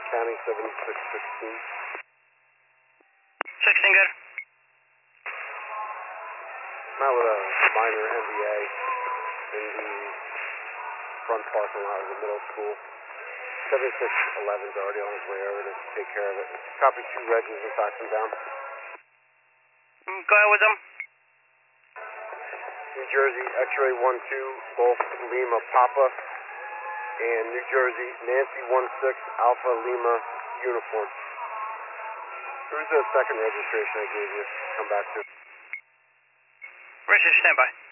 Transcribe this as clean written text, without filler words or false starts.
County 7616. 16 good. I'm out with a minor MBA in the front parking lot of the middle school. 7611's already on his way over to take care of it. Copy 2 Regis and fax him down. Go ahead with them. New Jersey, X-ray 12, Golf Lima Papa, and New Jersey, Nancy 16, Alpha Lima Uniform. Who's the second registration I gave you? Come back to. Richard, stand by.